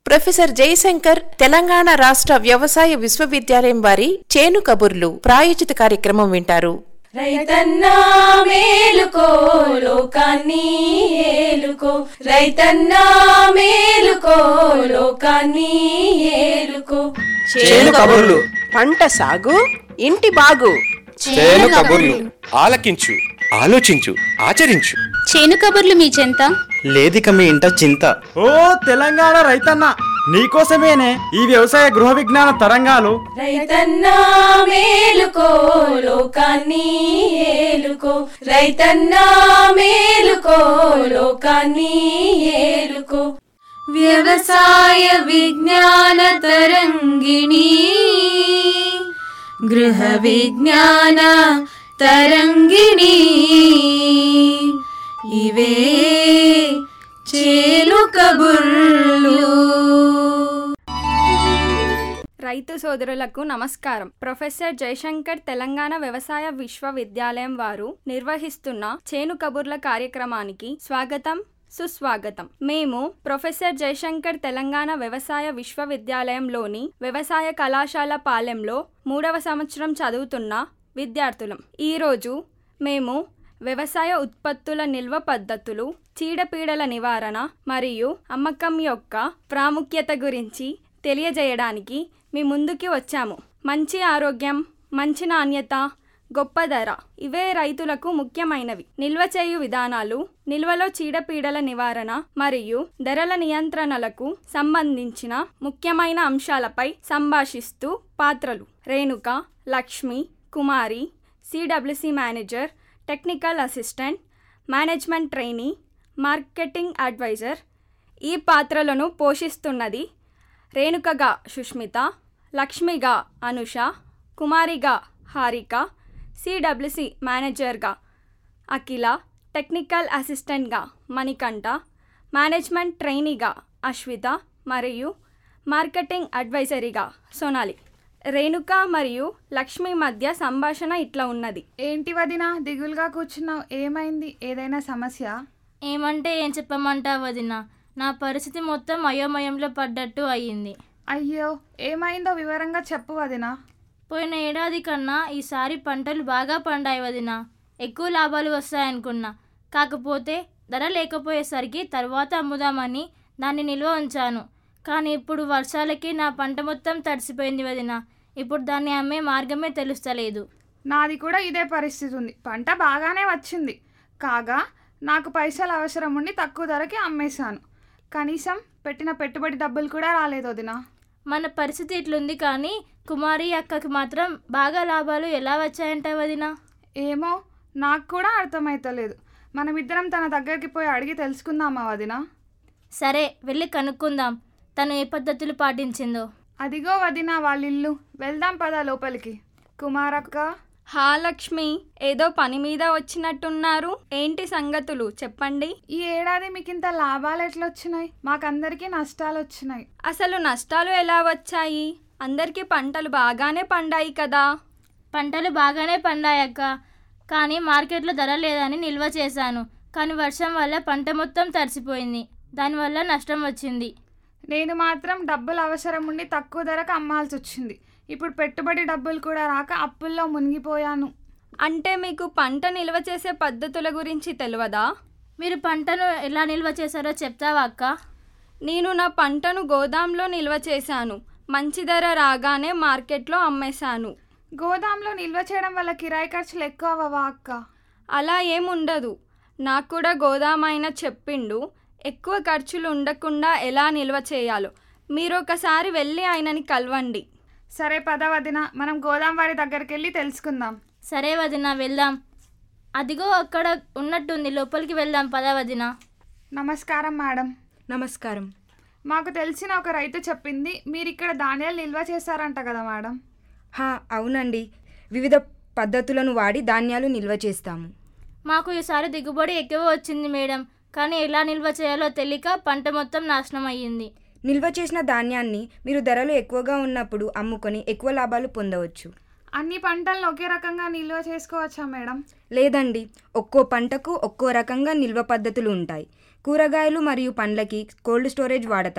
Professor Jayashankar Telangana రాష్ట్ర వ్యవసాయ విశ్వవిద్యాలయం వారి చేను కబుర్లు ప్రాయోజిత కార్యక్రమం వింటారు. రైతన్నా మేలుకో లోకాన్ని ఏలుకో, రైతన్నా మేలుకో లోకాన్ని ఏలుకో. చేను కబుర్లు, పంట సాగు, ఇంటి బాగు. చేను కబుర్లు ఆలకించు, ఆలోచించు, ఆచరించు. చేను కబుర్లు మీ చెంత లేదిక మీ ఇంట చింత. ఓ తెలంగాణ రైతన్న, నీకోసమేనే ఈ వ్యవసాయ గృహ విజ్ఞాన తరంగాలు. రైతన్నా మేలుకో లోకాన్ని ఏలుకో, రైతన్నా మేలుకో లోకాన్ని ఏలుకో. వ్యవసాయ విజ్ఞాన తరంగిణి, గృహ విజ్ఞాన తరంగిణి, ఇవే చేను కబుర్లు. రైతు సోదరులకు నమస్కారం. ప్రొఫెసర్ జయశంకర్ తెలంగాణ వ్యవసాయ విశ్వవిద్యాలయం వారు నిర్వహిస్తున్న చేను కబుర్ల కార్యక్రమానికి స్వాగతం, సుస్వాగతం. మేము ప్రొఫెసర్ జయశంకర్ తెలంగాణ వ్యవసాయ విశ్వవిద్యాలయంలోని వ్యవసాయ కళాశాల పాలెంలో 3వ సంవత్సరం చదువుతున్న విద్యార్థులం. ఈరోజు మేము వ్యవసాయ ఉత్పత్తుల నిల్వ పద్ధతులు, చీడపీడల నివారణ మరియు అమ్మకం యొక్క ప్రాముఖ్యత గురించి తెలియజేయడానికి మీ ముందుకి వచ్చాము. మంచి ఆరోగ్యం, మంచి నాణ్యత, గొప్ప ధర, ఇవే రైతులకు ముఖ్యమైనవి. నిల్వ చేయు విధానాలు, నిల్వలో చీడపీడల నివారణ మరియు ధరల నియంత్రణలకు సంబంధించిన ముఖ్యమైన అంశాలపై సంభాషిస్తూ పాత్రలు: Renuka, Lakshmi, Kumari, CWC manager, technical assistant, management trainee, marketing advisor. ఈ పాత్రలను పోషిస్తున్నది రేణుకగా సుష్మిత, లక్ష్మిగా అనుష, కుమారిగా హారిక, సిడబ్ల్యూసి మేనేజర్గా అఖిల, టెక్నికల్ అసిస్టెంట్గా మణికంఠ, మేనేజ్మెంట్ ట్రైనీగా అశ్విత మరియు మార్కెటింగ్ అడ్వైజరీగా సోనాలి. రేణుక మరియు లక్ష్మి మధ్య సంభాషణ ఇట్లా ఉన్నది. ఏంటి వదినా, దిగులుగా కూర్చున్నావు? ఏమైంది? ఏదైనా సమస్య? ఏమంటే ఏం చెప్పమంటావు వదినా, నా పరిస్థితి మొత్తం అయోమయంలో పడ్డట్టు అయ్యింది. అయ్యో, ఏమైందో వివరంగా చెప్పు వదినా. పోయిన ఏడాది కన్నా ఈసారి పంటలు బాగా పండాయి వదినా. ఎక్కువ లాభాలు వస్తాయనుకున్నా, కాకపోతే ధర లేకపోయేసరికి తర్వాత అమ్ముదామని దాన్ని నిల్వ ఉంచాను. కానీ ఇప్పుడు వర్షాలకి నా పంట మొత్తం తడిసిపోయింది వదినా. ఇప్పుడు దాన్ని అమ్మే మార్గమే తెలుస్తలేదు. నాది కూడా ఇదే పరిస్థితి ఉంది. పంట బాగానే వచ్చింది, కాగా నాకు పైసలు అవసరం ఉండి తక్కువ ధరకి అమ్మేశాను. కనీసం పెట్టిన పెట్టుబడి డబ్బులు కూడా రాలేదు వదినా. మన పరిస్థితి ఇట్లుంది, కానీ కుమారి అక్కకి మాత్రం బాగా లాభాలు ఎలా వచ్చాయంట వదినా? ఏమో, నాకు కూడా అర్థమవుతలేదు. మనమిద్దరం తన దగ్గరికి పోయి అడిగి తెలుసుకుందామా వదినా? సరే, వెళ్ళి కనుక్కుందాం తను ఏ పద్ధతులు పాటించిందో. అదిగో వదినా వాళ్ళిల్లు, వెళ్దాం పద లోపలికి. కుమారక్క. హా లక్ష్మి, ఏదో పని మీద వచ్చినట్టున్నారు. ఏంటి సంగతులు చెప్పండి. ఈ ఏడాది మీకింత లాభాలు ఎట్లొచ్చినాయి? మాకందరికీ నష్టాలు వచ్చినాయి. అసలు నష్టాలు ఎలా వచ్చాయి? అందరికీ పంటలు బాగానే పండాయి కదా. పంటలు బాగానే పండాయక్క, కానీ మార్కెట్లో ధర లేదని నిల్వ చేశాను. కానీ వర్షం వల్ల పంట మొత్తం తడిసిపోయింది, దానివల్ల నష్టం వచ్చింది. నేను మాత్రం డబ్బులు అవసరం ఉండి తక్కువ ధరకు అమ్మాల్సి వచ్చింది. ఇప్పుడు పెట్టుబడి డబ్బులు కూడా రాక అప్పుల్లో మునిగిపోయాను. అంటే మీకు పంట నిల్వ చేసే పద్ధతుల గురించి తెలియదా? మీరు పంటను ఎలా నిల్వ చేశారో చెప్తావా అక్క? నేను నా పంటను గోదాంలో నిల్వ చేశాను. మంచి ధర రాగానే మార్కెట్లో అమ్మేశాను. గోదాంలో నిల్వ చేయడం వల్ల కిరాయి ఖర్చులు ఎక్కువ అవ్వవా అక్క? అలా ఏముండదు. నాకు కూడా గోదామైన చెప్పిండు ఎక్కువ ఖర్చులు ఉండకుండా ఎలా నిల్వ చేయాలో. మీరు ఒకసారి వెళ్ళి ఆయనని కలవండి. సరే పద వదిన, మనం గోదాం వారి దగ్గరికి వెళ్ళి తెలుసుకుందాం. సరే వదిన, వెళ్దాం. అదిగో అక్కడ ఉన్నట్టుంది, లోపలికి వెళ్దాం పద వదిన. నమస్కారం మేడం. నమస్కారం. మాకు తెలిసిన ఒక రైతు చెప్పింది మీరు ఇక్కడ ధాన్యాలు నిల్వ చేశారంట కదా మేడం? అవునండి, వివిధ పద్ధతులను వాడి ధాన్యాలు నిల్వ చేస్తాము. మాకు ఈసారి దిగుబడి ఎక్కువ వచ్చింది మేడం, కానీ ఎలా నిల్వ చేయాలో తెలియక పంట మొత్తం నాశనం అయ్యింది. నిల్వ చేసిన ధాన్యాన్ని మీరు ధరలు ఎక్కువగా ఉన్నప్పుడు అమ్ముకొని ఎక్కువ లాభాలు పొందవచ్చు. అన్ని పంటలను ఒకే రకంగా నిల్వ చేసుకోవచ్చా మేడం? లేదండి, ఒక్కో పంటకు ఒక్కో రకంగా నిల్వ పద్ధతులు ఉంటాయి. కూరగాయలు మరియు పండ్లకి కోల్డ్ స్టోరేజ్ వాడతారు.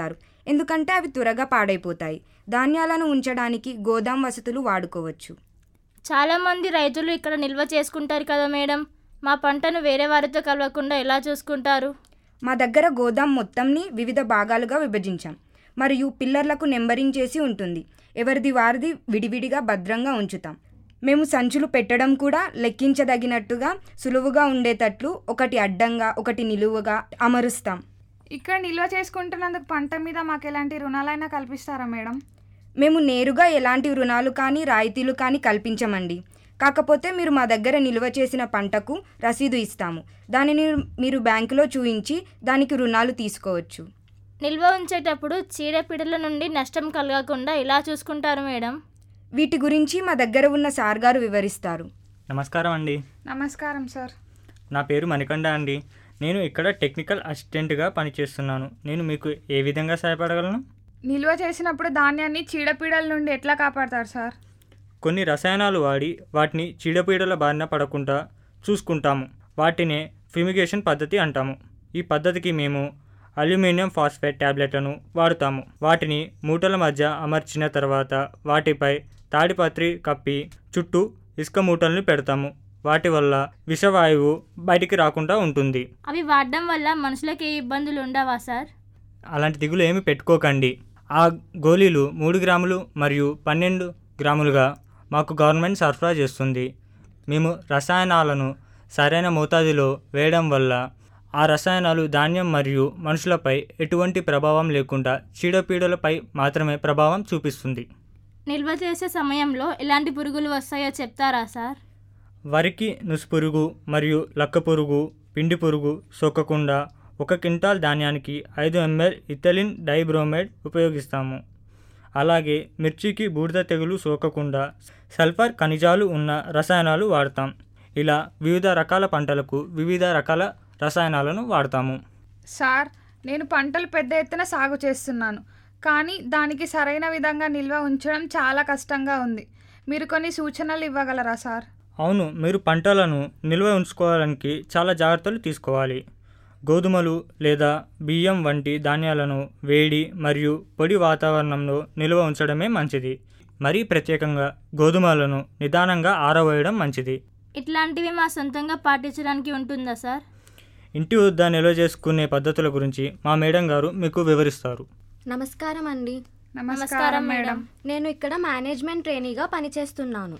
ఎందుకంటే అవి త్వరగా పాడైపోతాయి. ధాన్యాలను ఉంచడానికి గోదాం వసతులు వాడుకోవచ్చు. చాలామంది రైతులు ఇక్కడ నిల్వ చేసుకుంటారు కదా మేడం, మా పంటను వేరే వారితో కలవకుండా ఎలా చూసుకుంటారు? మా దగ్గర గోదాం మొత్తంని వివిధ భాగాలుగా విభజించాం మరియు పిల్లర్లకు నెంబరింగ్ చేసి ఉంటుంది. ఎవరిది వారిది విడివిడిగా భద్రంగా ఉంచుతాం. మేము సంచులు పెట్టడం కూడా లెక్కించదగినట్టుగా సులువుగా ఉండేటట్లు ఒకటి అడ్డంగా ఒకటి నిలువుగా అమరుస్తాం. ఇక్కడ నిల్వ చేసుకుంటున్నందుకు పంట మీద మాకు ఎలాంటి రుణాలైనా కల్పిస్తారా మేడం? మేము నేరుగా ఎలాంటి రుణాలు కానీ రాయితీలు కానీ కల్పించమండి. కాకపోతే మీరు మా దగ్గర నిల్వ చేసిన పంటకు రసీదు ఇస్తాము. దానిని మీరు బ్యాంకులో చూయించి దానికి రుణాలు తీసుకోవచ్చు. నిల్వ ఉంచేటప్పుడు చీడపీడల నుండి నష్టం కలగకుండా ఎలా చూసుకుంటారు మేడం? వీటి గురించి మా దగ్గర ఉన్న సార్ గారు వివరిస్తారు. నమస్కారం అండి. నమస్కారం సార్. నా పేరు మణికంఠ అండి. నేను ఇక్కడ టెక్నికల్ అసిస్టెంట్గా పనిచేస్తున్నాను. నేను మీకు ఏ విధంగా సహాయపడగలను? నిల్వ చేసినప్పుడు ధాన్యాన్ని చీడపీడల నుండి ఎట్లా కాపాడతారు సార్? కొన్ని రసాయనాలు వాడి వాటిని చీడపీడల బారిన పడకుండా చూసుకుంటాము. వాటినే ఫ్యూమిగేషన్ పద్ధతి అంటాము. ఈ పద్ధతికి మేము అల్యూమినియం ఫాస్ఫేట్ ట్యాబ్లెట్లను వాడుతాము. వాటిని మూటల మధ్య అమర్చిన తర్వాత వాటిపై తాడిపత్రి కప్పి చుట్టూ ఇసుక మూటలను పెడతాము. వాటి వల్ల విషవాయువు బయటికి రాకుండా ఉంటుంది. అవి వాడడం వల్ల మనుషులకు ఏ ఇబ్బందులు ఉండవా సార్? అలాంటి దిగులు ఏమి పెట్టుకోకండి. ఆ గోళీలు 3 గ్రాములు మరియు 12 గ్రాములుగా మాకు గవర్నమెంట్ సరఫరా చేస్తుంది. మేము రసాయనాలను సరైన మోతాదులో వేయడం వల్ల ఆ రసాయనాలు ధాన్యం మరియు మనుషులపై ఎటువంటి ప్రభావం లేకుండా చీడపీడలపై మాత్రమే ప్రభావం చూపిస్తుంది. నిల్వ చేసే సమయంలో ఎలాంటి పురుగులు వస్తాయో చెప్తారా సార్? వరికి నుసుపురుగు మరియు లక్క పురుగు, పిండి పురుగు సోకకుండా 1 క్వింటాల్ ధాన్యానికి 5 ml ఇథిలిన్ డైబ్రోమైడ్ ఉపయోగిస్తాము. అలాగే మిర్చికి బూడిద తెగులు సోకకుండా సల్ఫర్ ఖనిజాలు ఉన్న రసాయనాలు వాడతాం. ఇలా వివిధ రకాల పంటలకు వివిధ రకాల రసాయనాలను వాడతాము. సార్, నేను పంటలు పెద్ద ఎత్తున సాగు చేస్తున్నాను, కానీ దానికి సరైన విధంగా నిల్వ ఉంచడం చాలా కష్టంగా ఉంది. మీరు కొన్ని సూచనలు ఇవ్వగలరా సార్? అవును, మీరు పంటలను నిల్వ ఉంచుకోవడానికి చాలా జాగ్రత్తలు తీసుకోవాలి. గోధుమలు లేదా బియ్యం వంటి ధాన్యాలను వేడి మరియు పొడి వాతావరణంలో నిల్వ ఉంచడమే మంచిది. మరీ ప్రత్యేకంగా గోధుమలను నిదానంగా ఆరవేయడం మంచిది. ఇట్లాంటివి మా సొంతంగా పాటించడానికి ఉంటుందా సార్? ఇంటి వద్ద నిల్వ చేసుకునే పద్ధతుల గురించి మా మేడం గారు మీకు వివరిస్తారు. నమస్కారం అండి. నమస్కారం మేడం. నేను ఇక్కడ మేనేజ్మెంట్ ట్రైనీగా పనిచేస్తున్నాను.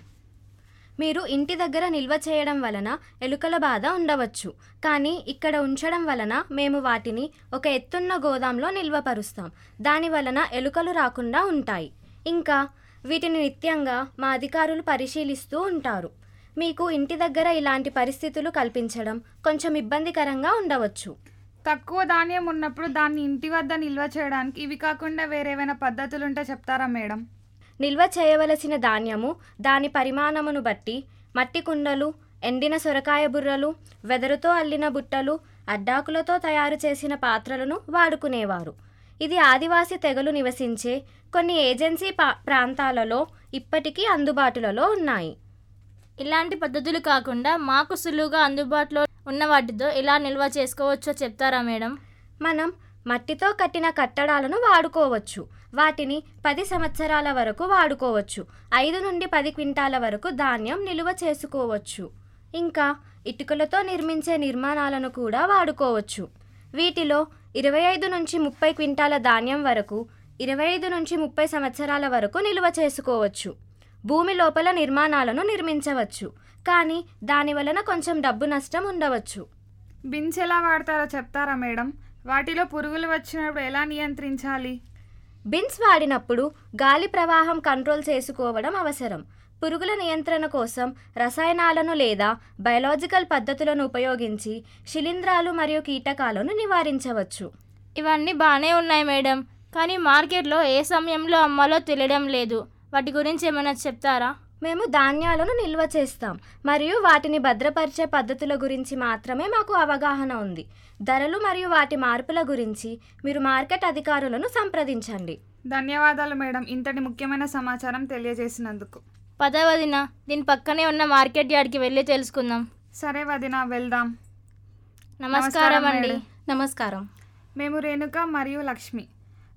మీరు ఇంటి దగ్గర నిల్వ చేయడం వలన ఎలుకల బాధ ఉండవచ్చు, కానీ ఇక్కడ ఉంచడం వలన మేము వాటిని ఒక ఎత్తున్న గోదాంలో నిల్వపరుస్తాం. దాని వలన ఎలుకలు రాకుండా ఉంటాయి. ఇంకా వీటిని నిత్యంగా మా అధికారులు పరిశీలిస్తూ ఉంటారు. మీకు ఇంటి దగ్గర ఇలాంటి పరిస్థితులు కల్పించడం కొంచెం ఇబ్బందికరంగా ఉండవచ్చు. తక్కువ ధాన్యం ఉన్నప్పుడు దాన్ని ఇంటి వద్ద నిల్వ చేయడానికి ఇవి కాకుండా వేరేమైనా పద్ధతులుంటే చెప్తారా మేడం? నిల్వ చేయవలసిన ధాన్యము దాని పరిమాణమును బట్టి మట్టి కుండలు, ఎండిన సొరకాయ బుర్రలు, వెదరుతో అల్లిన బుట్టలు, అడ్డాకులతో తయారు చేసిన పాత్రలను వాడుకునేవారు. ఇది ఆదివాసీ తెగలు నివసించే కొన్ని ఏజెన్సీ ప్రాంతాలలో ఇప్పటికీ అందుబాటులో ఉన్నాయి. ఇలాంటి పద్ధతులు కాకుండా మాకు సులువుగా అందుబాటులో ఉన్న వాటితో ఎలా నిల్వ చేసుకోవచ్చో చెప్తారా మేడం? మనం మట్టితో కట్టిన కట్టడాలను వాడుకోవచ్చు. వాటిని 10 సంవత్సరాల వరకు వాడుకోవచ్చు. 5 నుండి 10 క్వింటాల వరకు ధాన్యం నిలువ చేసుకోవచ్చు. ఇంకా ఇటుకలతో నిర్మించే నిర్మాణాలను కూడా వాడుకోవచ్చు. వీటిలో 25 నుంచి 30 క్వింటాల ధాన్యం వరకు 25 నుంచి 30 సంవత్సరాల వరకు నిలువ చేసుకోవచ్చు. భూమి లోపల నిర్మాణాలను నిర్మించవచ్చు, కానీ దాని వలన కొంచెం డబ్బు నష్టం ఉండవచ్చు. బిన్స్ ఎలా వాడతారో చెప్తారా మేడం? వాటిలో పురుగులు వచ్చినప్పుడు ఎలా నియంత్రించాలి? బిన్స్ వాడినప్పుడు గాలి ప్రవాహం కంట్రోల్ చేసుకోవడం అవసరం. పురుగుల నియంత్రణ కోసం రసాయనాలను లేదా బయోలాజికల్ పద్ధతులను ఉపయోగించి శిలీంధ్రాలు మరియు కీటకాలను నివారించవచ్చు. ఇవన్నీ బాగానే ఉన్నాయి మేడం, కానీ మార్కెట్లో ఏ సమయంలో అమ్మాలో తెలియడం లేదు. వాటి గురించి ఏమైనా చెప్తారా? మేము ధాన్యాలను నిల్వ చేస్తాం మరియు వాటిని భద్రపరిచే పద్ధతుల గురించి మాత్రమే మాకు అవగాహన ఉంది. ధరలు మరియు వాటి మార్పుల గురించి మీరు మార్కెట్ అధికారులను సంప్రదించండి. ధన్యవాదాలు మేడం, ఇంతటి ముఖ్యమైన సమాచారం తెలియజేసినందుకు. పద వదిన, దీని పక్కనే ఉన్న మార్కెట్ యార్డ్కి వెళ్ళి తెలుసుకుందాం. సరే వదిన, వెళ్దాం. నమస్కారం అండి. నమస్కారం. మేము రేణుక మరియు లక్ష్మి.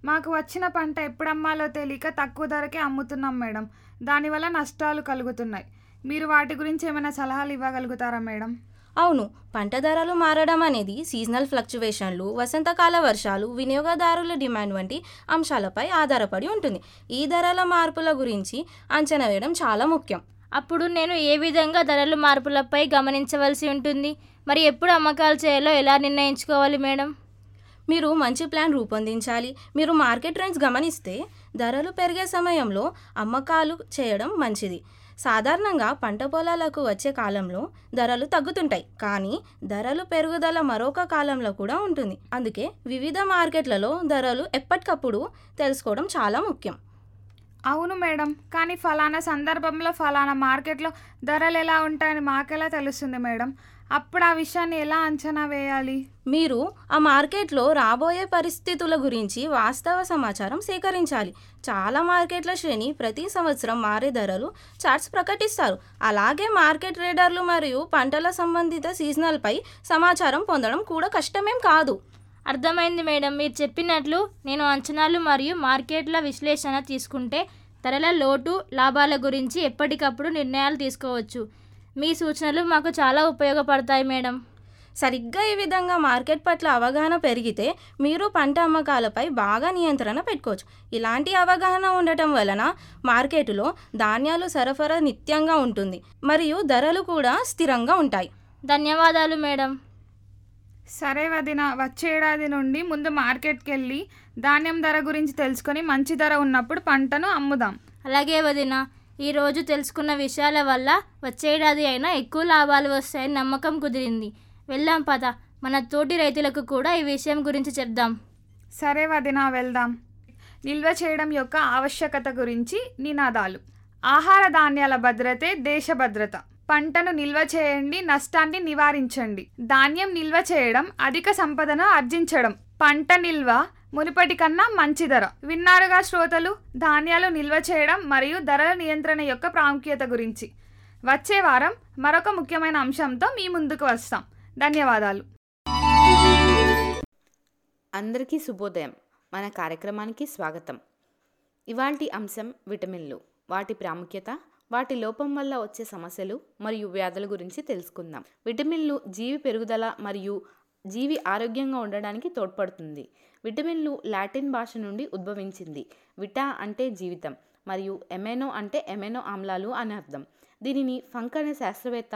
మాకు వచ్చిన పంట ఎప్పుడు అమ్మాలో తెలియక తక్కువ ధరకే అమ్ముతున్నాం మేడం. దానివల్ల నష్టాలు కలుగుతున్నాయి. మీరు వాటి గురించి ఏమైనా సలహాలు ఇవ్వగలుగుతారా మేడం? అవును, పంట ధరలు మారడం అనేది సీజనల్ ఫ్లక్చువేషన్లు, వసంతకాల వర్షాలు, వినియోగదారుల డిమాండ్ వంటి అంశాలపై ఆధారపడి ఉంటుంది. ఈ ధరల మార్పుల గురించి అంచనా వేయడం చాలా ముఖ్యం. అప్పుడు నేను ఏ విధంగా ధరల మార్పులపై గమనించవలసి ఉంటుంది? మరి ఎప్పుడు అమ్మకాలు చేయాలో ఎలా నిర్ణయించుకోవాలి మేడం? మీరు మంచి ప్లాన్ రూపొందించాలి. మీరు మార్కెట్ ట్రెండ్స్ గమనిస్తే ధరలు పెరిగే సమయంలో అమ్మకాలు చేయడం మంచిది. సాధారణంగా పంట పొలాలకు వచ్చే కాలంలో ధరలు తగ్గుతుంటాయి, కానీ ధరలు పెరుగుదల మరొక కాలంలో కూడా ఉంటుంది. అందుకే వివిధ మార్కెట్లలో ధరలు ఎప్పటికప్పుడు తెలుసుకోవడం చాలా ముఖ్యం. అవును మేడం, కానీ ఫలానా సందర్భంలో ఫలానా మార్కెట్లో ధరలు ఎలా ఉంటాయని మాకెలా తెలుస్తుంది మేడం? అప్పుడు ఆ విషయాన్ని ఎలా అంచనా వేయాలి? మీరు ఆ మార్కెట్లో రాబోయే పరిస్థితుల గురించి వాస్తవ సమాచారం సేకరించాలి. చాలా మార్కెట్ల శ్రేణి ప్రతి సంవత్సరం మారే ధరలు చార్ట్స్ ప్రకటిస్తారు. అలాగే మార్కెట్ ట్రేడర్లు మరియు పంటల సంబంధిత సీజనల్పై సమాచారం పొందడం కూడా కష్టమేం కాదు. అర్థమైంది మేడం. మీరు చెప్పినట్లు నేను అంచనాలు మరియు మార్కెట్ల విశ్లేషణ తీసుకుంటే ధరల లోటు లాభాల గురించి ఎప్పటికప్పుడు నిర్ణయాలు తీసుకోవచ్చు. మీ సూచనలు మాకు చాలా ఉపయోగపడతాయి మేడం. సరిగ్గా ఈ విధంగా మార్కెట్ పట్ల అవగాహన పెరిగితే మీరు పంట అమ్మకాలపై బాగా నియంత్రణ పెట్టుకోవచ్చు. ఇలాంటి అవగాహన ఉండటం వలన మార్కెటులో ధాన్యాలు సరఫరా నిత్యంగా ఉంటుంది మరియు ధరలు కూడా స్థిరంగా ఉంటాయి. ధన్యవాదాలు మేడం. సరే వదిన, వచ్చే ఏడాది నుండి ముందు మార్కెట్కి వెళ్ళి ధాన్యం ధర గురించి తెలుసుకొని మంచి ధర ఉన్నప్పుడు పంటను అమ్ముదాం. అలాగే వదిన, ఈరోజు తెలుసుకున్న విషయాల వల్ల వచ్చే ఏడాది అయినా ఎక్కువ లాభాలు వస్తాయని నమ్మకం కుదిరింది. వెళ్దాం పద, మన తోటి రైతులకు కూడా ఈ విషయం గురించి చెప్దాం. సరే వదిన, వెళ్దాం. నిల్వ చేయడం యొక్క ఆవశ్యకత గురించి నినాదాలు. ఆహార ధాన్యాల భద్రతే దేశ భద్రత. పంటను నిల్వ చేయండి, నష్టాన్ని నివారించండి. ధాన్యం నిల్వ చేయడం అధిక సంపదను ఆర్జించడం. పంట నిల్వ మునుపటి కన్నా మంచి ధర. విన్నారుగా శ్రోతలు, ధాన్యాలు నిల్వ చేయడం మరియు ధరల నియంత్రణ యొక్క ప్రాముఖ్యత గురించి. వచ్చే వారం మరొక ముఖ్యమైన అంశంతో మీ ముందుకు వస్తాం. ధన్యవాదాలు. అందరికీ శుభోదయం. మన కార్యక్రమానికి స్వాగతం. ఇవాల్టి అంశం విటమిన్లు, వాటి ప్రాముఖ్యత, వాటి లోపం వల్ల వచ్చే సమస్యలు మరియు వ్యాధుల గురించి తెలుసుకుందాం. విటమిన్లు జీవి పెరుగుదల మరియు జీవి ఆరోగ్యంగా ఉండడానికి తోడ్పడుతుంది. విటమిన్లు లాటిన్ భాష నుండి ఉద్భవించింది. విటా అంటే జీవితం మరియు ఎమెనో అంటే ఎమెనో ఆమ్లాలు అని అర్థం. దీనిని ఫంక్ అనే శాస్త్రవేత్త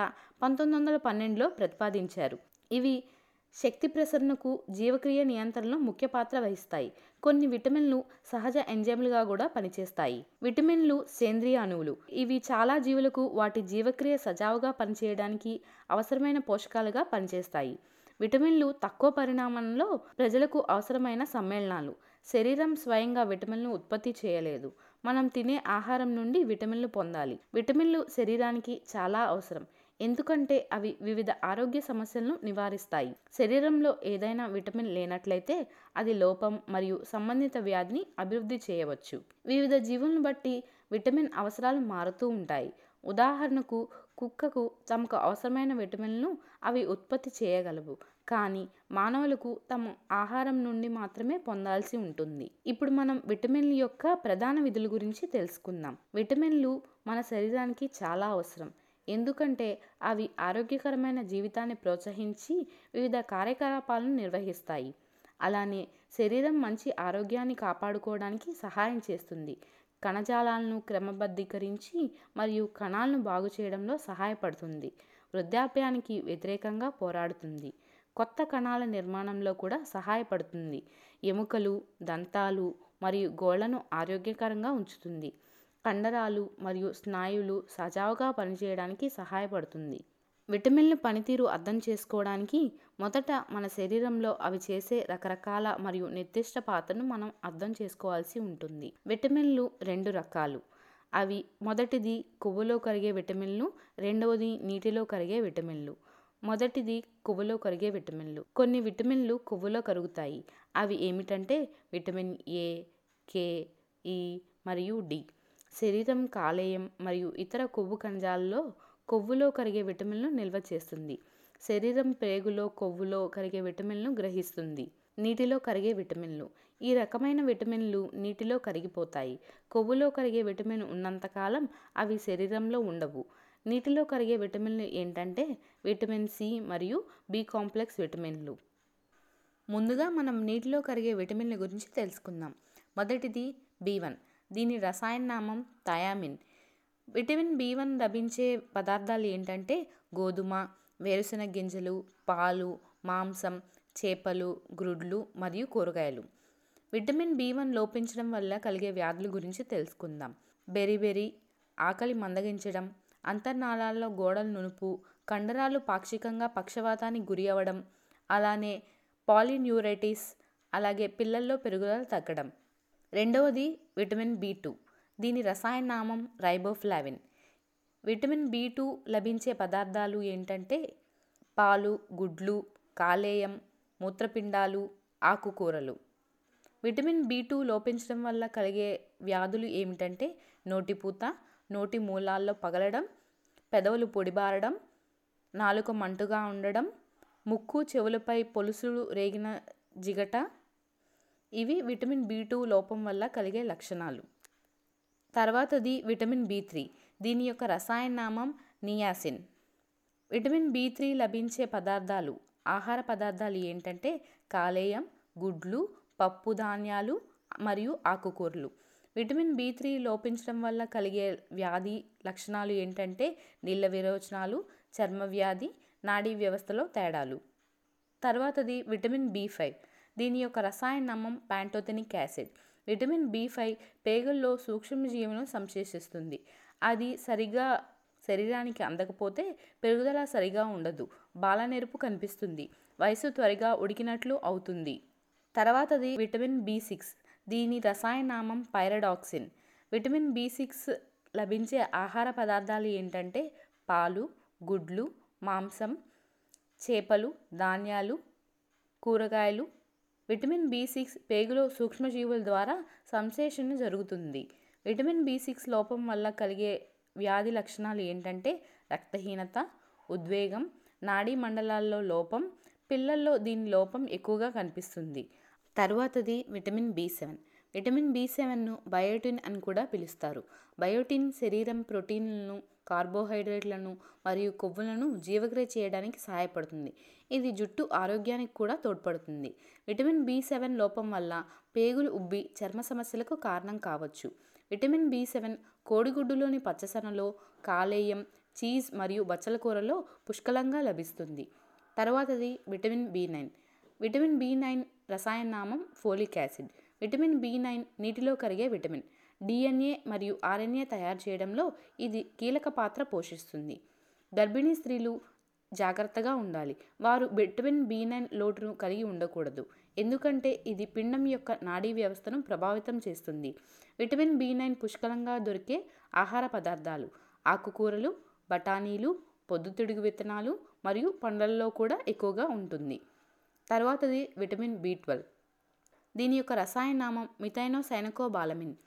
1912లో ప్రతిపాదించారు. ఇవి శక్తి ప్రసరణకు, జీవక్రియ నియంత్రణలో ముఖ్య పాత్ర వహిస్తాయి. కొన్ని విటమిన్లు సహజ ఎంజైమ్లుగా కూడా పనిచేస్తాయి. విటమిన్లు సేంద్రియ అణువులు. ఇవి చాలా జీవులకు వాటి జీవక్రియ సజావుగా పనిచేయడానికి అవసరమైన పోషకాలుగా పనిచేస్తాయి. విటమిన్లు తక్కువ పరిమాణంలో ప్రజలకు అవసరమైన సమ్మేళనాలు. శరీరం స్వయంగా విటమిన్లు ఉత్పత్తి చేయలేదు. మనం తినే ఆహారం నుండి విటమిన్లు పొందాలి. విటమిన్లు శరీరానికి చాలా అవసరం, ఎందుకంటే అవి వివిధ ఆరోగ్య సమస్యలను నివారిస్తాయి. శరీరంలో ఏదైనా విటమిన్ లేనట్లయితే అది లోపం మరియు సంబంధిత వ్యాధిని అభివృద్ధి చేయవచ్చు. వివిధ జీవులను బట్టి విటమిన్ అవసరాలు మారుతూ ఉంటాయి. ఉదాహరణకు కుక్కకు తమకు అవసరమైన విటమిన్లను అవి ఉత్పత్తి చేయగలవు, కానీ మానవులకు తమ ఆహారం నుండి మాత్రమే పొందాల్సి ఉంటుంది. ఇప్పుడు మనం విటమిన్ల యొక్క ప్రధాన విధుల గురించి తెలుసుకుందాం. విటమిన్లు మన శరీరానికి చాలా అవసరం, ఎందుకంటే అవి ఆరోగ్యకరమైన జీవితాన్ని ప్రోత్సహించి వివిధ కార్యకలాపాలను నిర్వహిస్తాయి. అలానే శరీరం మంచి ఆరోగ్యాన్ని కాపాడుకోవడానికి సహాయం చేస్తుంది. కణజాలాలను క్రమబద్ధీకరించి మరియు కణాలను బాగు చేయడంలో సహాయపడుతుంది. వృద్ధాప్యానికి వ్యతిరేకంగా పోరాడుతుంది. కొత్త కణాల నిర్మాణంలో కూడా సహాయపడుతుంది. ఎముకలు, దంతాలు మరియు గోళ్లను ఆరోగ్యకరంగా ఉంచుతుంది. కండరాలు మరియు స్నాయువులు సజావుగా పనిచేయడానికి సహాయపడుతుంది. విటమిన్ల పనితీరు అర్థం చేసుకోవడానికి మొదట మన శరీరంలో అవి చేసే రకరకాల మరియు నిర్దిష్ట పాత్రను మనం అర్థం చేసుకోవాల్సి ఉంటుంది. విటమిన్లు 2 రకాలు. అవి మొదటిది కొవ్వులో కరిగే విటమిన్లు, రెండవది నీటిలో కరిగే విటమిన్లు. మొదటిది కొవ్వులో కరిగే విటమిన్లు. కొన్ని విటమిన్లు కొవ్వులో కరుగుతాయి. అవి ఏమిటంటే విటమిన్ ఏ, కే, ఈ మరియు డి. శరీరం కాలేయం మరియు ఇతర కొవ్వు కణజాలలో కొవ్వులో కరిగే విటమిన్లను నిల్వ చేస్తుంది. శరీరం ప్రేగులో కొవ్వులో కరిగే విటమిన్లను గ్రహిస్తుంది. నీటిలో కరిగే విటమిన్లు. ఈ రకమైన విటమిన్లు నీటిలో కరిగిపోతాయి. కొవ్వులో కరిగే విటమిన్ ఉన్నంతకాలం అవి శరీరంలో ఉండవు. నీటిలో కరిగే విటమిన్లు ఏంటంటే విటమిన్ సి మరియు బి కాంప్లెక్స్ విటమిన్లు. ముందుగా మనం నీటిలో కరిగే విటమిన్ల గురించి తెలుసుకుందాం. మొదటిది B1. దీని రసాయన నామం థయామిన్. విటమిన్ B1 లభించే పదార్థాలు ఏంటంటే గోధుమ, వేరుశెనగ గింజలు, పాలు, మాంసం, చేపలు, గ్రుడ్లు మరియు కూరగాయలు. విటమిన్ B1 లోపించడం వల్ల కలిగే వ్యాధుల గురించి తెలుసుకుందాం. బెరిబెరి, ఆకలి మందగించడం, అంతర్నాళాల్లో గోడల నునుపు, కండరాలు పాక్షికంగా పక్షవాతానికి గురి అవ్వడం, అలానే పాలిన్యూరైటిస్, అలాగే పిల్లల్లో పెరుగుదల తగ్గడం. రెండవది విటమిన్ B2. దీని రసాయన నామం రైబోఫ్లావిన్. విటమిన్ B2 లభించే పదార్థాలు ఏంటంటే పాలు, గుడ్లు, కాలేయం, మూత్రపిండాలు, ఆకుకూరలు. విటమిన్ B2 లోపించడం వల్ల కలిగే వ్యాధులు ఏమిటంటే నోటిపూత, నోటి మూలాల్లో పగలడం, పెదవులు పొడిబారడం, నాలుక మంటుగా ఉండడం, ముక్కు చెవులపై పొలుసులు రేగిన జిగట. ఇవి విటమిన్ B2 లోపం వల్ల కలిగే లక్షణాలు. తర్వాతది విటమిన్ B3. దీని యొక్క రసాయన నామం నియాసిన్. విటమిన్ B3 లభించే పదార్థాలు, ఆహార పదార్థాలు ఏంటంటే కాలేయం, గుడ్లు, పప్పు ధాన్యాలు మరియు ఆకుకూరలు. విటమిన్ B3 లోపించడం వల్ల కలిగే వ్యాధి లక్షణాలు ఏంటంటే నీళ్ళ విరోచనాలు, చర్మ వ్యాధి, నాడీ వ్యవస్థలో తేడాలు. తర్వాతది విటమిన్ B5. దీని యొక్క రసాయన నామం ప్యాంటోథెనిక్ యాసిడ్. విటమిన్ B5 పేగుల్లో సూక్ష్మజీవులను సంశ్లేషిస్తుంది. అది సరిగా శరీరానికి అందకపోతే పెరుగుదల సరిగా ఉండదు, బాలనెరుపు కనిపిస్తుంది, వయసు త్వరగా ఉడికినట్లు అవుతుంది. తర్వాతది విటమిన్ B6. దీని రసాయన నామం పైరడాక్సిన్. విటమిన్ B6 లభించే ఆహార పదార్థాలు ఏంటంటే పాలు, గుడ్లు, మాంసం, చేపలు, ధాన్యాలు, కూరగాయలు. విటమిన్ B6 పేగులో సూక్ష్మజీవుల ద్వారా సంశ్లేషణ జరుగుతుంది. విటమిన్ B6 లోపం వల్ల కలిగే వ్యాధి లక్షణాలు ఏంటంటే రక్తహీనత, ఉద్వేగం, నాడీ మండలాల్లో లోపం. పిల్లల్లో దీని లోపం ఎక్కువగా కనిపిస్తుంది. తరువాతది విటమిన్ B7. విటమిన్ B7ను బయోటిన్ అని కూడా పిలుస్తారు. బయోటిన్ శరీరం ప్రోటీన్లను, కార్బోహైడ్రేట్లను మరియు కొవ్వులను జీవక్రియ చేయడానికి సహాయపడుతుంది. ఇది జుట్టు ఆరోగ్యానికి కూడా తోడ్పడుతుంది. విటమిన్ B7 లోపం వల్ల పేగులు ఉబ్బి చర్మ సమస్యలకు కారణం కావచ్చు. విటమిన్ B7 కోడిగుడ్డులోని పచ్చసొనలో, కాలేయం, చీజ్ మరియు బచ్చల కూరలో పుష్కలంగా లభిస్తుంది. తర్వాతది విటమిన్ B9. విటమిన్ B9 రసాయన నామం ఫోలిక్ యాసిడ్. విటమిన్ B9 నీటిలో కరిగే విటమిన్. DNA మరియు RNA తయారు చేయడంలో ఇది కీలక పాత్ర పోషిస్తుంది. గర్భిణీ స్త్రీలు జాగ్రత్తగా ఉండాలి. వారు విటమిన్ B9 లోటును కలిగి ఉండకూడదు, ఎందుకంటే ఇది పిండం యొక్క నాడీ వ్యవస్థను ప్రభావితం చేస్తుంది. విటమిన్ B9 పుష్కలంగా దొరికే ఆహార పదార్థాలు ఆకుకూరలు, బఠానీలు, పొద్దుతిడుగు విత్తనాలు మరియు పండ్లలో కూడా ఎక్కువగా ఉంటుంది. తర్వాతది విటమిన్ B12. దీని యొక్క రసాయన నామం మిథైనోసైనకోబాలమిన్.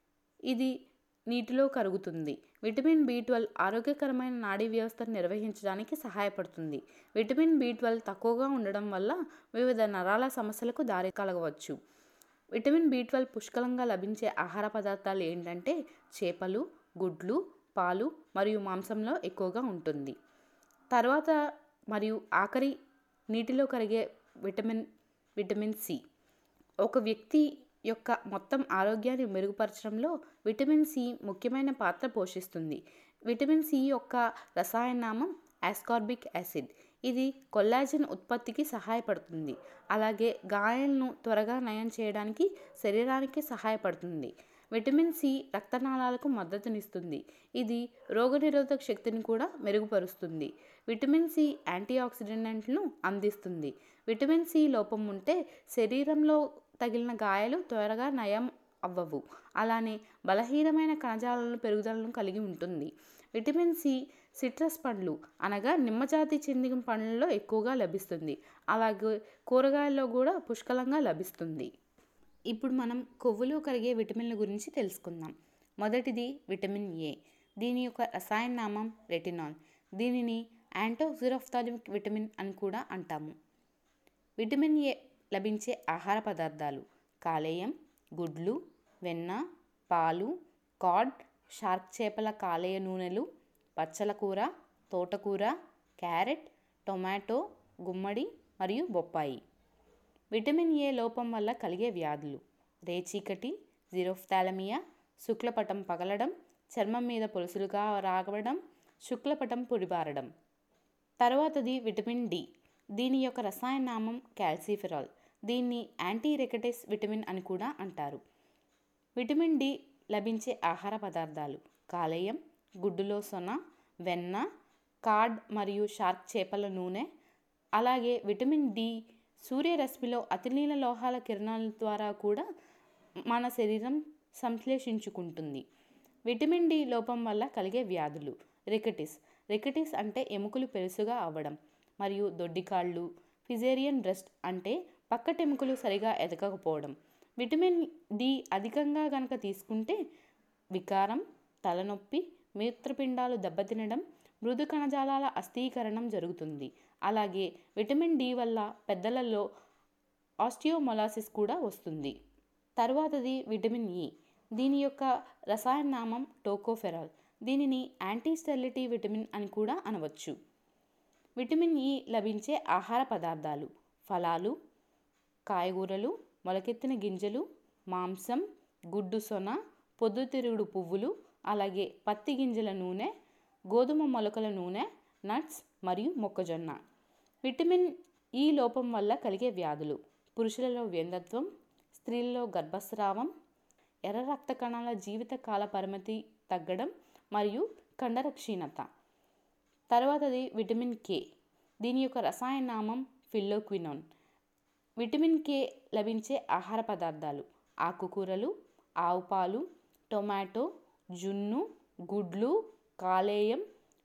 ఇది నీటిలో కరుగుతుంది. విటమిన్ B12 ఆరోగ్యకరమైన నాడీ వ్యవస్థను నిర్వహించడానికి సహాయపడుతుంది. విటమిన్ B12 తక్కువగా ఉండడం వల్ల వివిధ నరాల సమస్యలకు దారి కలగవచ్చు. విటమిన్ B12 పుష్కలంగా లభించే ఆహార పదార్థాలు ఏంటంటే చేపలు, గుడ్లు, పాలు మరియు మాంసంలో ఎక్కువగా ఉంటుంది. తర్వాత మరియు ఆఖరి నీటిలో కరిగే విటమిన్ సి. ఒక వ్యక్తి యొక్క మొత్తం ఆరోగ్యాన్ని మెరుగుపరచడంలో విటమిన్ సి ముఖ్యమైన పాత్ర పోషిస్తుంది. విటమిన్ సి యొక్క రసాయన నామం ఆస్కార్బిక్ యాసిడ్. ఇది కొల్లాజెన్ ఉత్పత్తికి సహాయపడుతుంది. అలాగే గాయాలను త్వరగా నయం చేయడానికి శరీరానికి సహాయపడుతుంది. విటమిన్ సి రక్తనాళాలకు మద్దతునిస్తుంది. ఇది రోగనిరోధక శక్తిని కూడా మెరుగుపరుస్తుంది. విటమిన్ సి యాంటీఆక్సిడెంట్లను అందిస్తుంది. విటమిన్ సి లోపం ఉంటే శరీరంలో తగిలిన గాయాలు త్వరగా నయం అవ్వవు. అలానే బలహీనమైన కణజాలాల పెరుగుదలను కలిగి ఉంటుంది. విటమిన్ సి సిట్రస్ పండ్లు అనగా నిమ్మజాతి చెందిన పండ్లలో ఎక్కువగా లభిస్తుంది. అలాగే కూరగాయల్లో కూడా పుష్కలంగా లభిస్తుంది. ఇప్పుడు మనం కొవ్వులో కరిగే విటమిన్ల గురించి తెలుసుకుందాం. మొదటిది విటమిన్ ఏ. దీని యొక్క రసాయన నామం రెటినాల్. దీనిని యాంటోక్సిరాఫ్థాలిమిక్ విటమిన్ అని కూడా అంటాము. విటమిన్ ఏ లభించే ఆహార పదార్థాలు: కాలేయం, గుడ్లు, వెన్న, పాలు, కాడ్, షార్క్ చేపల కాలేయ నూనెలు, పచ్చల కూర, తోటకూర, క్యారెట్, టొమాటో, గుమ్మడి మరియు బొప్పాయి. విటమిన్ ఏ లోపం వల్ల కలిగే వ్యాధులు: రేచీకటి, జీరోఫ్థాలమియా, శుక్లపటం పగలడం, చర్మం మీద పొలుసులుగా రావడం, శుక్లపటం పొడిబారడం. తర్వాతది విటమిన్ డి. దీని యొక్క రసాయన నామం క్యాల్సిఫెరాల్. దీన్ని యాంటీ రెకటిస్ విటమిన్ అని కూడా అంటారు. విటమిన్ డి లభించే ఆహార పదార్థాలు: కాలేయం, గుడ్డులో సొన, వెన్న, కాడ్ మరియు షార్క్ చేపల నూనె. అలాగే విటమిన్ డి సూర్యరశ్మిలో అతినీల లోహాల కిరణాల ద్వారా కూడా మన శరీరం సంశ్లేషించుకుంటుంది. విటమిన్ డి లోపం వల్ల కలిగే వ్యాధులు: రికటిస్. రికటిస్ అంటే ఎముకలు పెలుసుగా అవ్వడం మరియు దొడ్డికాళ్ళు. ఫిజేరియన్ బ్రెస్ట్ అంటే పక్కటెముకలు సరిగా ఎదగకపోవడం. విటమిన్ డి అధికంగా గనక తీసుకుంటే వికారం, తలనొప్పి, మూత్రపిండాలు దెబ్బతినడం, మృదు కణజాలాల అస్థీకరణం జరుగుతుంది. అలాగే విటమిన్ డి వల్ల పెద్దలలో ఆస్టియోమొలాసిస్ కూడా వస్తుంది. తర్వాతది విటమిన్ ఇ. దీని యొక్క రసాయన నామం టోకోఫెరాల్. దీనిని యాంటీ స్టెరిలిటీ విటమిన్ అని కూడా అనవచ్చు. విటమిన్ ఇ లభించే ఆహార పదార్థాలు: ఫలాలు, కాయగూరలు, మొలకెత్తిన గింజలు, మాంసం, గుడ్డు సొన, పొద్దుతిరుగుడు పువ్వులు, అలాగే పత్తి గింజల నూనె, గోధుమ మొలకల నూనె, నట్స్ మరియు మొక్కజొన్న. విటమిన్ ఈ లోపం వల్ల కలిగే వ్యాధులు: పురుషులలో వ్యంధత్వం, స్త్రీలలో గర్భస్రావం, ఎర్ర రక్త కణాల జీవిత కాల పరిమితి తగ్గడం మరియు కండర క్షీణత. తర్వాతది విటమిన్ కే. దీని యొక్క రసాయన నామం ఫిల్లోక్వినోన్. విటమిన్ కే లభించే ఆహార పదార్థాలు: ఆకుకూరలు, ఆవు పాలు, టొమాటో, జున్ను, గుడ్లు, కాలేయం.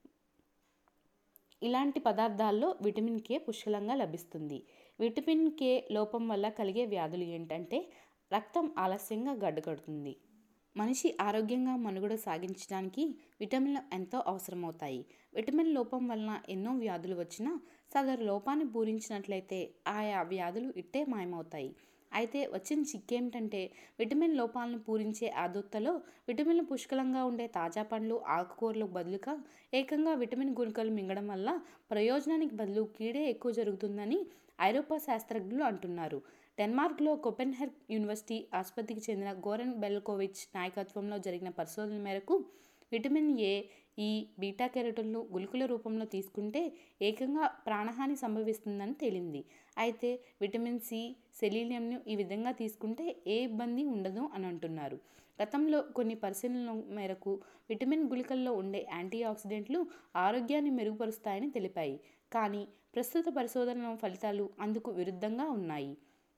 ఇలాంటి పదార్థాల్లో విటమిన్ కే పుష్కలంగా లభిస్తుంది. విటమిన్ కే లోపం వల్ల కలిగే వ్యాధులు ఏంటంటే రక్తం ఆలస్యంగా గడ్డకడుతుంది. మనిషి ఆరోగ్యంగా మనుగడ సాగించడానికి విటమిన్లు ఎంతో అవసరమవుతాయి. విటమిన్ లోపం వలన ఎన్నో వ్యాధులు వచ్చినా సదరు లోపాన్ని పూరించినట్లయితే ఆయా వ్యాధులు ఇట్టే మాయమవుతాయి. అయితే వచ్చిన చిక్కేమిటంటే విటమిన్ లోపాలను పూరించే ఆదుత్తలో విటమిన్లు పుష్కలంగా ఉండే తాజా పండ్లు, ఆకుకూరలకు బదులుగా ఏకంగా విటమిన్ గుళికలు మింగడం వల్ల ప్రయోజనానికి బదులు కీడే ఎక్కువ జరుగుతుందని ఐరోపా శాస్త్రజ్ఞులు అంటున్నారు. డెన్మార్క్లో కోపెన్హెగన్ యూనివర్సిటీ ఆసుపత్రికి చెందిన గోరెన్ బెల్కోవిచ్ నాయకత్వంలో జరిగిన పరిశోధన మేరకు విటమిన్ ఏ, ఈ, బీటా కెరోటిన్లు గుళికల రూపంలో తీసుకుంటే ఏకంగా ప్రాణహాని సంభవిస్తుందని తేలింది. అయితే విటమిన్ సి, సెలీనియంను ఈ విధంగా తీసుకుంటే ఏ ఇబ్బంది ఉండదు అని అంటున్నారు. గతంలో కొన్ని పరిశీలనల మేరకు విటమిన్ గుళికల్లో ఉండే యాంటీ ఆక్సిడెంట్లు ఆరోగ్యాన్ని మెరుగుపరుస్తాయని తెలిపాయి. కానీ ప్రస్తుత పరిశోధనల ఫలితాలు అందుకు విరుద్ధంగా ఉన్నాయి.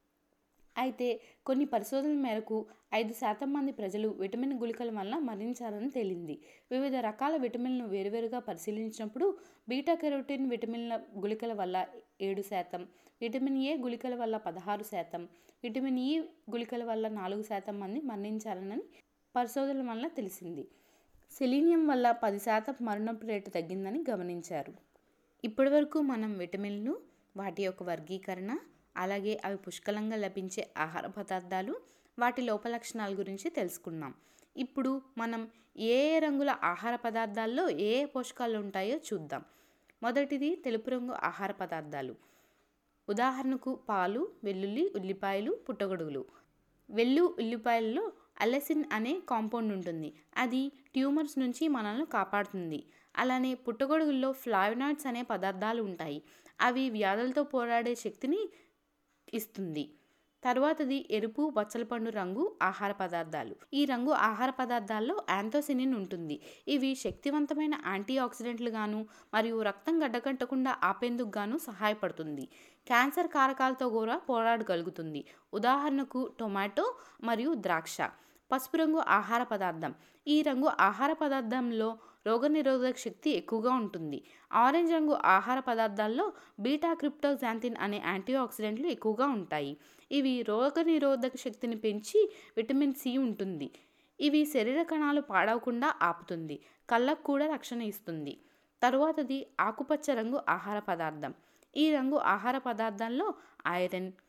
అయితే కొన్ని పరిశోధనల మేరకు 5% మంది ప్రజలు విటమిన్ గుళికల వల్ల మరణించారని తేలింది. వివిధ రకాల విటమిన్లను వేరువేరుగా పరిశీలించినప్పుడు బీటా కెరోటిన్ విటమిన్ల గుళికల వల్ల 7%, విటమిన్ ఏ గుళికల వల్ల 16%, విటమిన్ ఈ గుళికల వల్ల 4% మంది మరణించారని పరిశోధనల వల్ల తెలిసింది. సెలీనియం వల్ల 10% మరణపు రేటు తగ్గిందని గమనించారు. ఇప్పటివరకు మనం విటమిన్లు, వాటి యొక్క వర్గీకరణ, అలాగే అవి పుష్కలంగా లభించే ఆహార పదార్థాలు, వాటి లోపలక్షణాల గురించి తెలుసుకున్నాం. ఇప్పుడు మనం ఏ రంగుల ఆహార పదార్థాల్లో ఏ పోషకాలు ఉంటాయో చూద్దాం. మొదటిది తెలుపు రంగు ఆహార పదార్థాలు. ఉదాహరణకు పాలు, వెల్లుల్లి, ఉల్లిపాయలు, పుట్టగొడుగులు. ఉల్లిపాయలలో అలెసిన్ అనే కాంపౌండ్ ఉంటుంది. అది ట్యూమర్స్ నుంచి మనల్ని కాపాడుతుంది. అలానే పుట్టగొడుగుల్లో ఫ్లావినాయిడ్స్ అనే పదార్థాలు ఉంటాయి. అవి వ్యాధులతో పోరాడే శక్తిని ఇస్తుంది. తర్వాతది ఎరుపు, బచ్చలపండు రంగు ఆహార పదార్థాలు. ఈ రంగు ఆహార పదార్థాల్లో యాంథోసినిన్ ఉంటుంది. ఇవి శక్తివంతమైన యాంటీ ఆక్సిడెంట్లు గాను మరియు రక్తం గడ్డకట్టకుండా ఆపేందుకు గాను సహాయపడుతుంది. క్యాన్సర్ కారకాలతో కూడా పోరాడగలుగుతుంది. ఉదాహరణకు టొమాటో మరియు ద్రాక్ష. పసుపు రంగు ఆహార పదార్థం. ఈ రంగు ఆహార పదార్థంలో రోగనిరోధక శక్తి ఎక్కువగా ఉంటుంది. ఆరెంజ్ రంగు ఆహార పదార్థాల్లో బీటా క్రిప్టోజాంతిన్ అనే యాంటీ ఆక్సిడెంట్లు ఎక్కువగా ఉంటాయి. ఇవి రోగనిరోధక శక్తిని పెంచి విటమిన్ సి ఉంటుంది. ఇవి శరీర కణాలు పాడవకుండా ఆపుతుంది. కళ్ళకు కూడా రక్షణ ఇస్తుంది. తరువాతది ఆకుపచ్చ రంగు ఆహార పదార్థం. ఈ రంగు ఆహార పదార్థాల్లో ఐరన్,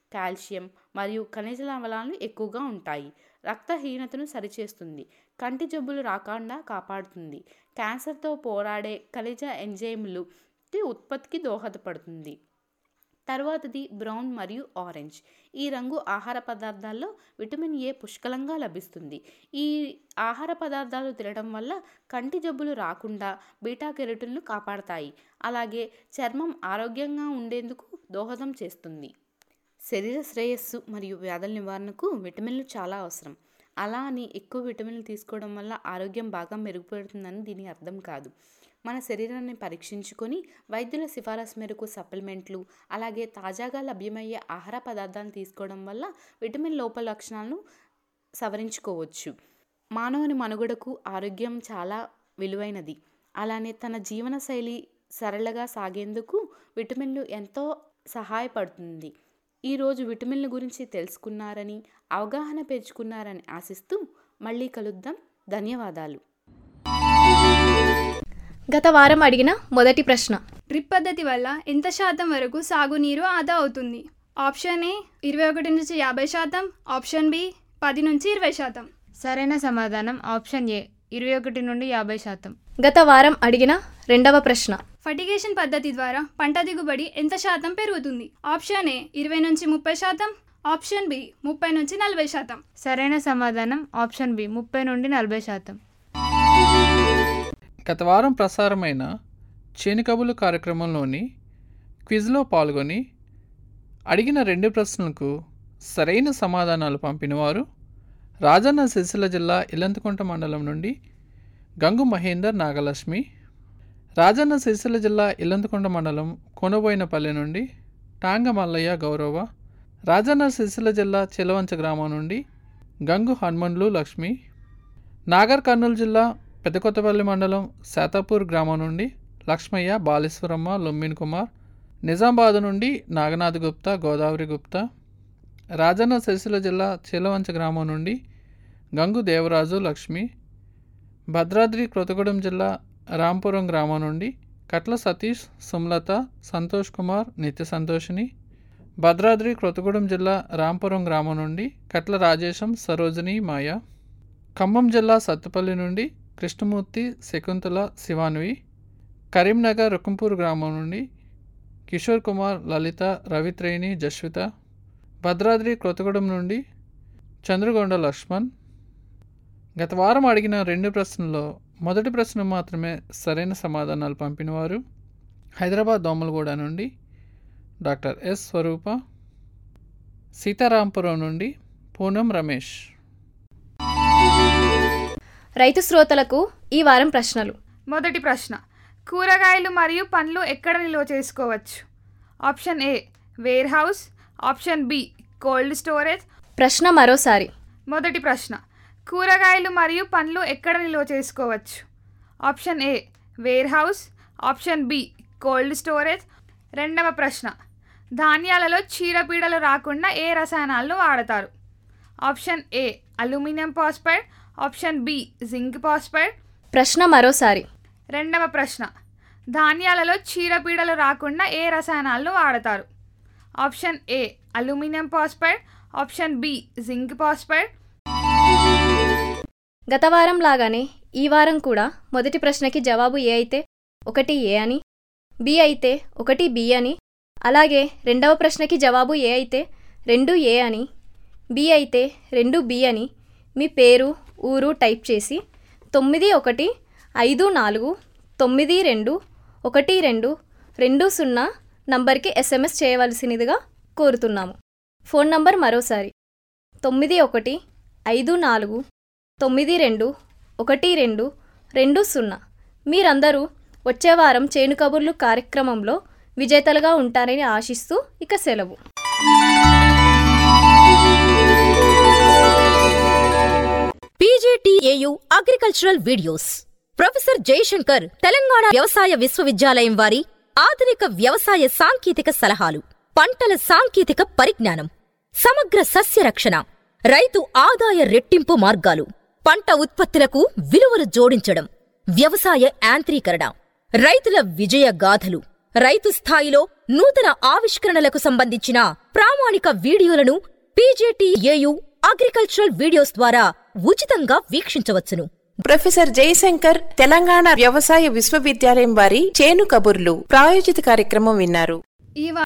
కాల్షియం మరియు ఖనిజ లవణాలు ఎక్కువగా ఉంటాయి. రక్తహీనతను సరిచేస్తుంది, కంటి జబ్బులు రాకుండా కాపాడుతుంది, క్యాన్సర్తో పోరాడే ఖనిజ ఎంజైములు ఉత్పత్తికి దోహదపడుతుంది. తర్వాతది బ్రౌన్ మరియు ఆరెంజ్. ఈ రంగు ఆహార పదార్థాల్లో విటమిన్ ఏ పుష్కలంగా లభిస్తుంది. ఈ ఆహార పదార్థాలు తినడం వల్ల కంటి జబ్బులు రాకుండా బీటా కెరోటిన్లు కాపాడతాయి. అలాగే చర్మం ఆరోగ్యంగా ఉండేందుకు దోహదం చేస్తుంది. శరీర శ్రేయస్సు మరియు వ్యాధుల నివారణకు విటమిన్లు చాలా అవసరం. అలా అని ఎక్కువ విటమిన్లు తీసుకోవడం వల్ల ఆరోగ్యం బాగా మెరుగుపడుతుందని దీని అర్థం కాదు. మన శరీరాన్ని పరీక్షించుకొని వైద్యుల సిఫారసు మేరకు సప్లిమెంట్లు, అలాగే తాజాగా లభ్యమయ్యే ఆహార పదార్థాలను తీసుకోవడం వల్ల విటమిన్ లోప లక్షణాలను సవరించుకోవచ్చు. మానవుని మనుగడకు ఆరోగ్యం చాలా విలువైనది. అలానే తన జీవనశైలి సరళంగా సాగేందుకు విటమిన్లు ఎంతో సహాయపడుతుంది. ఈరోజు విటమిన్ల గురించి తెలుసుకున్నారని, అవగాహన పెంచుకున్నారని ఆశిస్తూ మళ్ళీ కలుద్దాం. ధన్యవాదాలు. గత వారం అడిగిన మొదటి ప్రశ్న, డ్రిప్ పద్ధతి వల్ల ఎంత శాతం వరకు సాగునీరు ఆదా అవుతుంది? ఆప్షన్ ఏ 21 నుంచి 50%, ఆప్షన్ బి 10 నుంచి 20%. సరైన సమాధానం ఆప్షన్ ఏ 21 నుండి 50%. గత వారం అడిగిన రెండవ ప్రశ్న, ఫర్టిగేషన్ పద్ధతి ద్వారా పంట దిగుబడి ఎంత శాతం పెరుగుతుంది? ఆప్షన్ ఏ 20 నుంచి 30%, ఆప్షన్ బి 30 నుంచి 40%. సరైన సమాధానం ఆప్షన్ బి 30 నుండి 40%. గత వారం ప్రసారమైన చేను కబుర్లు కార్యక్రమంలోని క్విజ్లో పాల్గొని అడిగిన 2 ప్రశ్నలకు సరైన సమాధానాలు పంపినవారు రాజన్న సిరిసిల్ల జిల్లా ఇల్లంతకుంట మండలం నుండి గంగు మహేందర్ నాగలక్ష్మి, రాజన్న సిరిసిల్ల జిల్లా ఇల్లంతకుంట మండలం కొనబోయినపల్లి నుండి టాంగ మల్లయ్య గౌరవ, రాజన్న సిరిసిల్ల జిల్లా చిలవంచ గ్రామం నుండి గంగు హనుమండ్లు లక్ష్మి, నాగర్ కర్నూలు జిల్లా పెద్దకొత్తపల్లి మండలం శాతాపూర్ గ్రామం నుండి లక్ష్మయ్య, బాలేశ్వరమ్మ, లొమ్మిన్ కుమార్, నిజామాబాద్ నుండి నాగనాథ్ గుప్తా, గోదావరి గుప్తా, రాజన్న సిరిసిల్ల జిల్లా చిలవంచ గ్రామం నుండి గంగు దేవరాజు లక్ష్మి, భద్రాద్రి కొత్తగూడెం జిల్లా రాంపురం గ్రామం నుండి కట్ల సతీష్, సుమలత, సంతోష్ కుమార్, నిత్య సంతోషిని, భద్రాద్రి కొత్తగూడెం జిల్లా రాంపురం గ్రామం నుండి కట్ల రాజేశం, సరోజిని, మాయ, ఖమ్మం జిల్లా సత్తుపల్లి నుండి కృష్ణమూర్తి, శకుంతల, శివాన్వి, కరీంనగర్ రుకంపూర్ గ్రామం నుండి కిషోర్ కుమార్, లలిత, రవిత్రేణి, జస్విత, భద్రాద్రి కొత్తగూడెం నుండి చంద్రగొండ లక్ష్మణ్. గత వారం అడిగిన 2 ప్రశ్నల్లో మొదటి ప్రశ్న మాత్రమే సరైన సమాధానాలు పంపినవారు హైదరాబాద్ దోమలగూడ నుండి డాక్టర్ ఎస్ స్వరూప, సీతారాంపురం నుండి పూనం రమేష్. రైతు శ్రోతలకు ఈ వారం ప్రశ్నలు. మొదటి ప్రశ్న, కూరగాయలు మరియు పండ్లు ఎక్కడ నిల్వ చేసుకోవచ్చు? Option A warehouse, option B cold storage. ప్రశ్న మరోసారి. మొదటి ప్రశ్న, కూరగాయలు మరియు పండ్లు ఎక్కడ నిల్వ చేసుకోవచ్చు? Option A warehouse, option B cold storage. రెండవ ప్రశ్న, ధాన్యాలలో చీడపీడలు రాకుండా ఏ రసాయనాలను వాడతారు? Option A aluminium phosphide, option B zinc phosphide. ప్రశ్న మరోసారి. రెండవ ప్రశ్న, ధాన్యాలలో చీడపీడలు రాకుండా ఏ రసాయనాలను వాడతారు? Option A aluminium phosphide, option B zinc phosphide. గత వారం లాగానే ఈ వారం కూడా మొదటి ప్రశ్నకి జవాబు ఏ అయితే 1 ఏ అని, బి అయితే 1 బి అని, అలాగే రెండవ ప్రశ్నకి జవాబు ఏ అయితే 2 ఏ అని, బి అయితే 2 బి అని మీ పేరు, ఊరు టైప్ చేసి 9154921220 నంబర్కి SMS చేయవలసినదిగా కోరుతున్నాము. ఫోన్ నంబర్ మరోసారి 9154921220. మీరందరూ వచ్చే వారం చేను కబుర్లు కార్యక్రమంలో విజేతలుగా ఉంటారని ఆశిస్తూ ఇక సెలవు. PGTAU agricultural videos. Professor Jayashankar Telangana వ్యవసాయ విశ్వవిద్యాలయం వారి ఆధునిక వ్యవసాయ సాంకేతిక సలహాలు, పంటల సాంకేతిక పరిజ్ఞానం, సమగ్ర సస్య రక్షణ, రైతు ఆదాయ రెట్టింపు మార్గాలు, పంట ఉత్పత్తులకు విలువలు జోడించడం, వ్యవసాయ యాంత్రీకరణ, రైతుల విజయ గాథలు, రైతు స్థాయిలో నూతన ఆవిష్కరణలకు సంబంధించిన ప్రామాణిక వీడియోలను PJTAU అగ్రికల్చరల్ వీడియోస్ ద్వారా ఉచితంగా వీక్షించవచ్చును. ప్రొఫెసర్ జయశంకర్ తెలంగాణ వ్యవసాయ విశ్వవిద్యాలయం వారి చేను కబుర్లు ప్రాయోజిత కార్యక్రమం విన్నారు.